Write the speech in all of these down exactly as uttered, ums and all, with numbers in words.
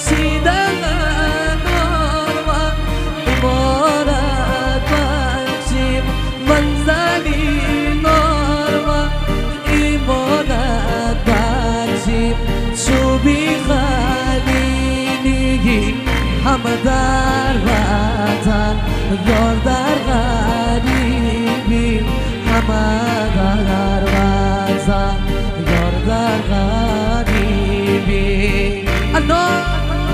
شیدن آرمان ایمانت بچیم منزلی نارمان ایمانت بچیم چوبی خلیلی همه در وطن یار در غریبی همه در وطن یار در غریبی الله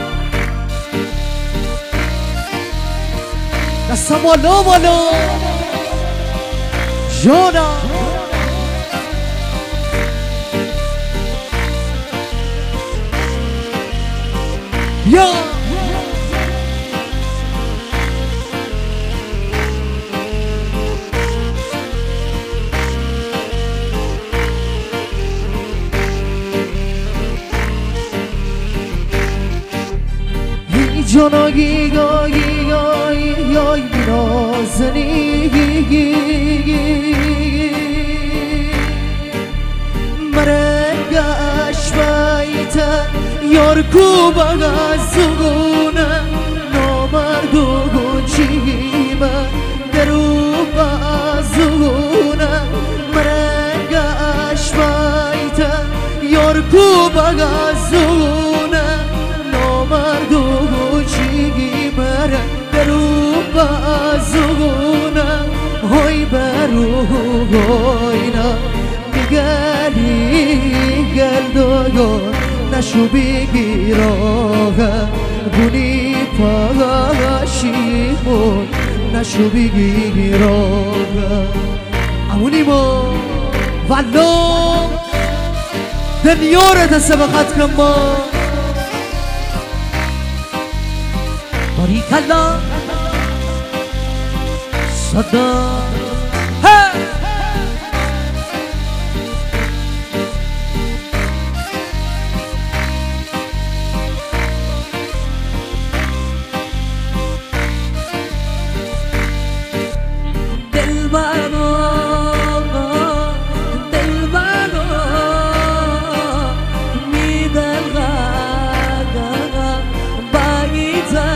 دستا بالا بالا جونا یا جانا گیگا گیگا یای بینازنی مرگش بیتا یار کو بغزونه نامردو گنجیمه درو بازونه مرگش بیتا یار کو بغزونه نامردو برو بازونه های برو گوینا میگلی گل دوگو نشو بگیراغه بونی پاشیمون نشو بگیراغه اونی ما والله دنیا رو تسبقت کن ما باریک الله صدا دلبرو دلبرو میدل غاگا باگیتا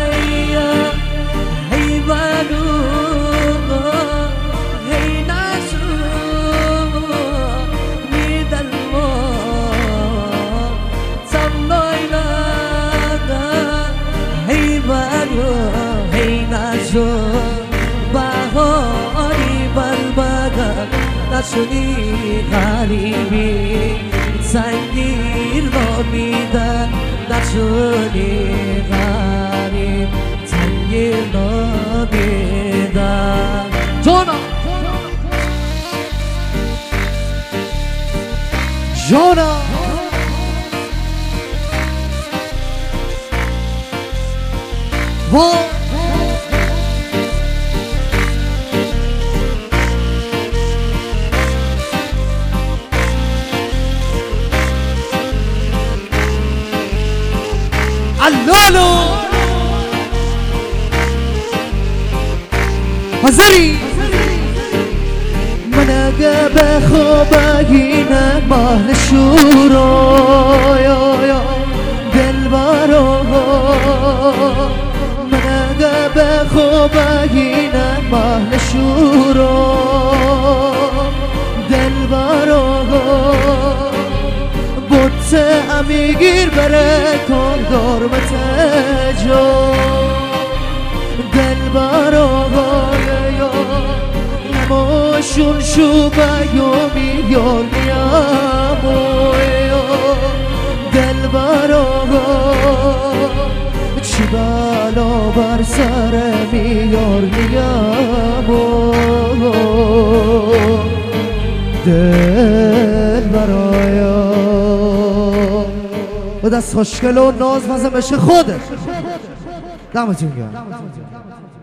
بهاری بلبگل نشونی غریبی سنگیر رو میدن نشونی غریب سنگیر رو میدن جانا جانا وای اللولو حضری من اگه به خوابگینه مال شورا یا یا دلبرا من اگه به خوابگینه مال شورا دلبرا بوته امیگیر بره کندار متجا دل برای یا نماشون شو بیامی یار میامو یا دل برای چی بلا بر سر میار میامو دل برای و دست خوشگل و ناز مزه بشه خودت دمتون گرم.